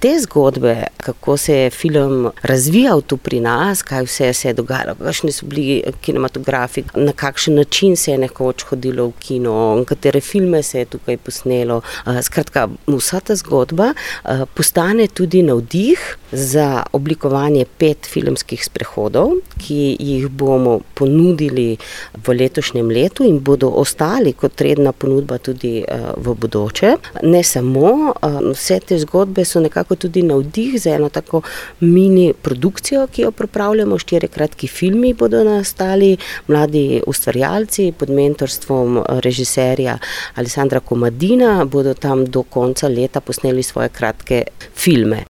te zgodbe, kako se je film razvijal tu pri nas, kaj vse se je dogajalo, kakšni so bili kinematografi, na kakšen način se je nekoč hodilo v kino, katere filme se je tukaj posnelo. Skratka, vsa ta zgodba postane tudi navdih za oblikovanje 5 filmskih sprehodov, ki jih bomo ponudili v letošnjem letu in bodo ostali kot redna ponudba tudi v bodoče. Ne samo, vse te zgodbe so nekako tudi navdih za eno tako mini produkcijo, ki jo pripravljamo, 4 kratki filmi bodo nastali, mladi ustvarjalci pod mentorstvom režiserja Alessandra Comadina bodo tam do konca leta posneli svoje kratke filme.